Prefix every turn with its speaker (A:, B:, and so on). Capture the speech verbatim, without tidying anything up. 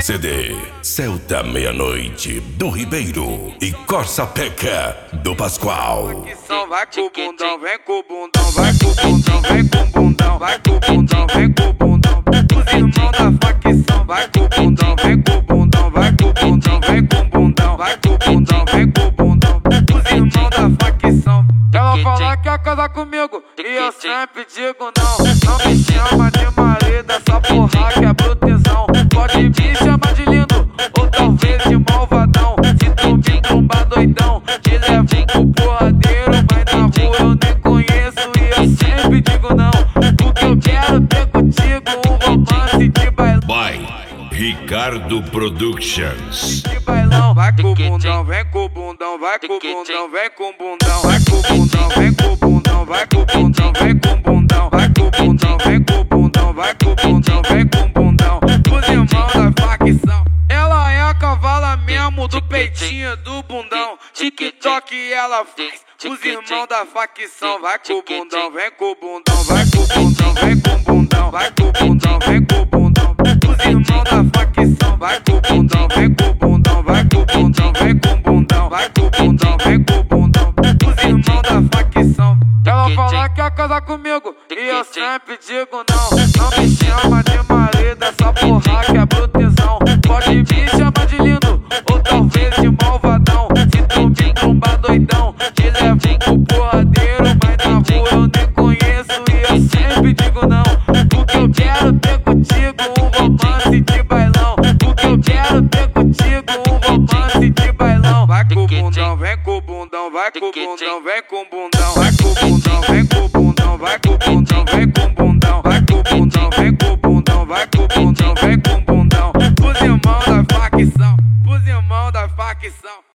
A: C D Celta Meia-Noite do Ribeiro e Corsa Peca do Pascoal.
B: Vai com o bundão, vem com o bundão, vai com o bundão, vem com o bundão, vai com o bundão, vem com o bundão. Os irmãos da facção, vai com o bundão, vem com o bundão, vai com o bundão, vem com o bundão, vai com o bundão, vem com o bundão. Os irmãos da facção. Ela fala que quer casar comigo e eu sempre digo não. Não me chama de marido, essa porra que é brutezão. Pode me chamar de lindo ou talvez de malvadão. Se tu me trombar doidão, te levo pro porradeiro. Mas na rua eu nem conheço e eu sempre digo não. Porque eu quero ter contigo um romance de bailão.
A: By Ricardo Productions.
B: De bailão, vai com o bundão, vem com o bundão, vai com o bundão, vem com o bundão, vai com o bundão, vem com o bundão, vai com o bundão, vem com o bundão, vai com o bundão, vem com o bundão, vai com o bundão, vem com o bundão. Os irmãos da facção. Ela é a cavala mesmo do peitinho do bundão. TikTok ela faz. Os irmãos da facção. Vai com o bundão, vem com o bundão, vai com o bundão, vem com o bundão, vai com o bundão, vem com o bundão. Os irmãos da facção. Vai com o bundão, vem com o bundão, vai com o bundão, vem com o bundão, vai com o bundão, vem com o bundão. Os irmãos da facção. Ela fala que quer casar comigo e eu sempre digo não. Não me chama de marido, essa porra que é brutezão. Pode me chamar de lindo ou talvez de malvadão. Se tu me trombar doidão, te levo pro porradeiro. Mas na rua eu nem conheço e eu sempre digo não. Porque eu quero ter contigo um romance de bailão. Porque eu quero ter contigo um romance de bailão. Vai com o bundão, vem com o bundão, vai com o bundão, vem com o bundão, vai com o bundão, vem com o bundão, vai com o bundão, vem com o bundão, vai com o bundão, vem com o bundão, vai com o bundão, vem com o bundão. Os irmãos da facção, os irmãos da facção.